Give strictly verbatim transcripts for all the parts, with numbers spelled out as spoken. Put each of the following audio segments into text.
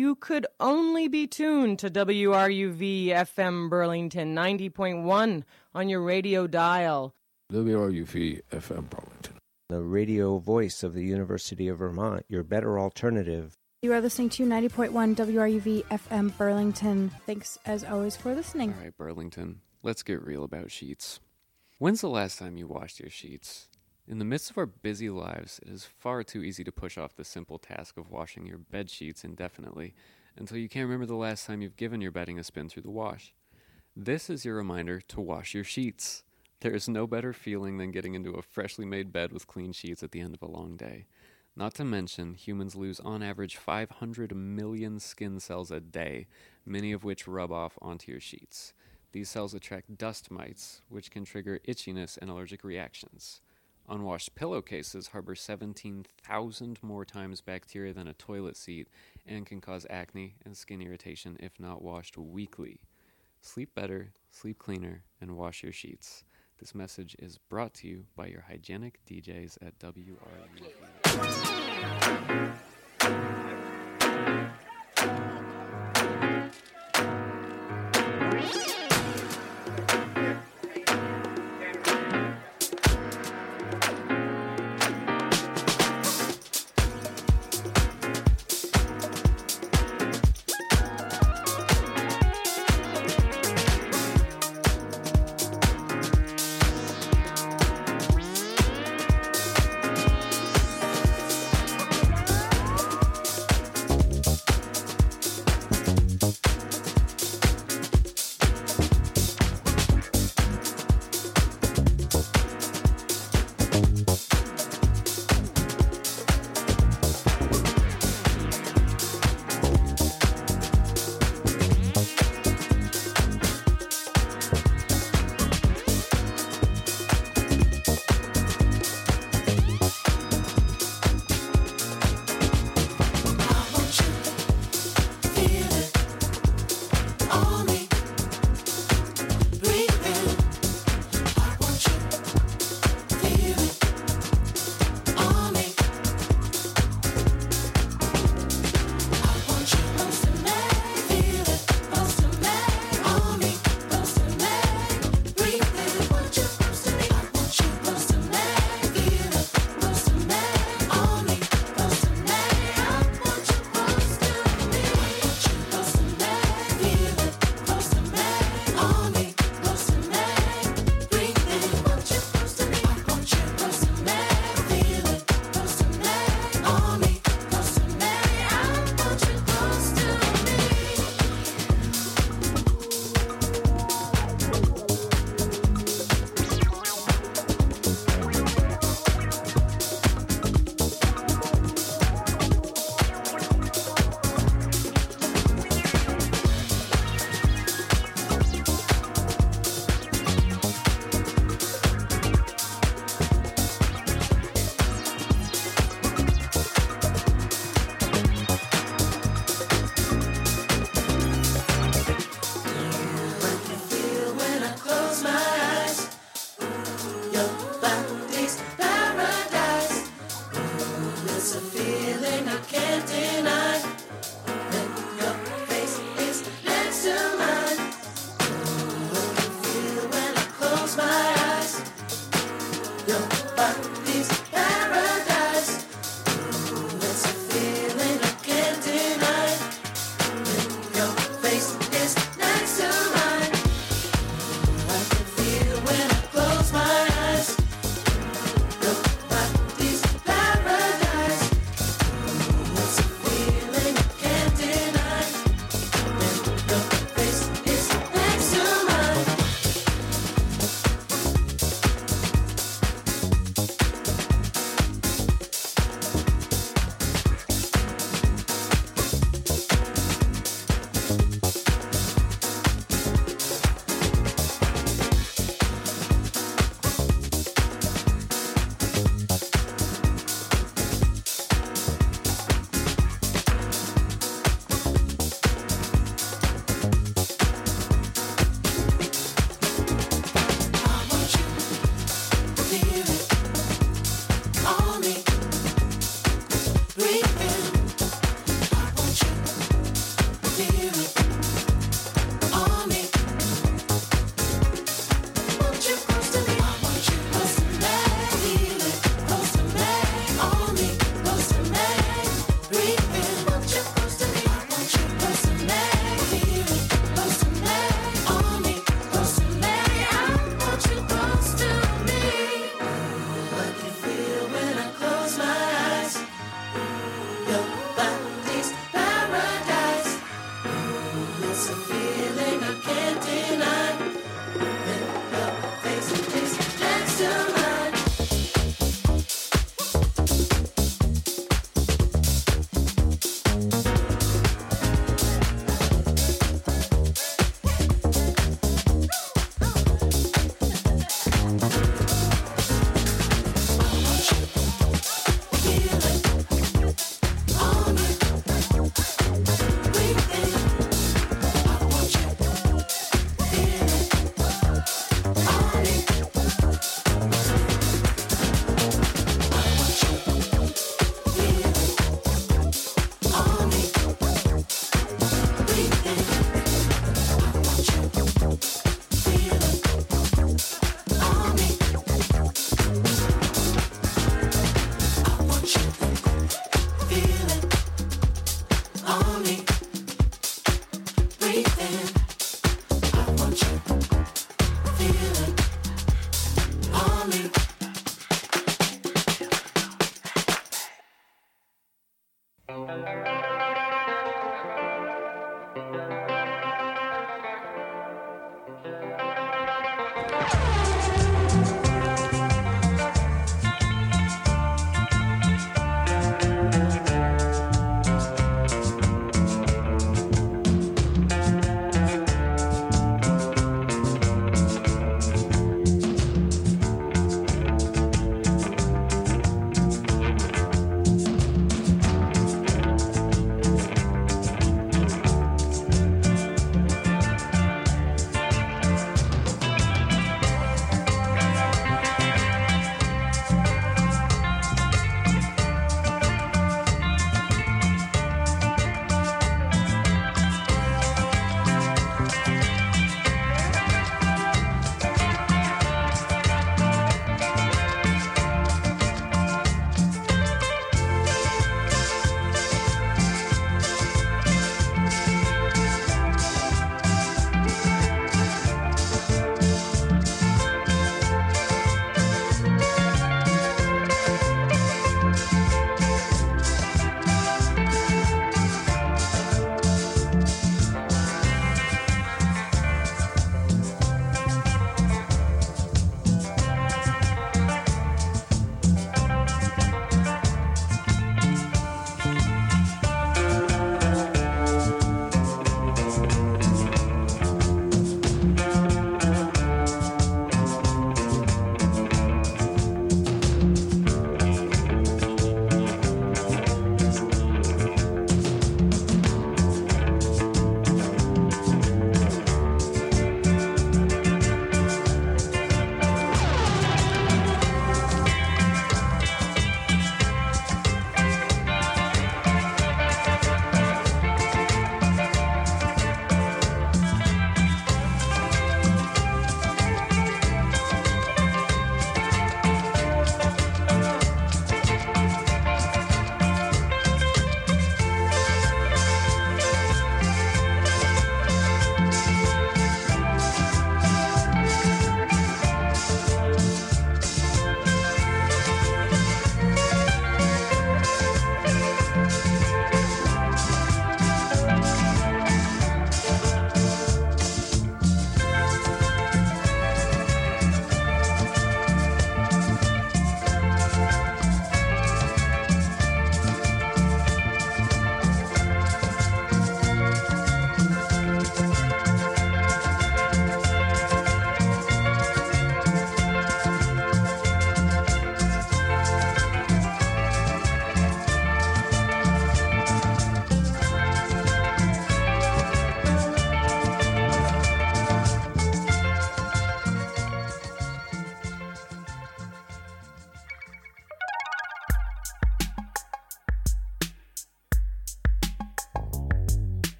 you could only be tuned to W R U V F M Burlington ninety point one on your radio dial. W R U V F M Burlington, the radio voice of the University of Vermont, your better alternative. You are listening to ninety point one W R U V F M Burlington. Thanks, as always, for listening. All right, Burlington, let's get real about sheets. When's the last time you washed your sheets? In the midst of our busy lives, it is far too easy to push off the simple task of washing your bed sheets indefinitely until you can't remember the last time you've given your bedding a spin through the wash. This is your reminder to wash your sheets. There is no better feeling than getting into a freshly made bed with clean sheets at the end of a long day. Not to mention, humans lose on average five hundred million skin cells a day, many of which rub off onto your sheets. These cells attract dust mites, which can trigger itchiness and allergic reactions. Unwashed pillowcases harbor seventeen thousand more times bacteria than a toilet seat and can cause acne and skin irritation if not washed weekly. Sleep better, sleep cleaner, and wash your sheets. This message is brought to you by your hygienic D Js at W R U V.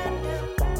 London.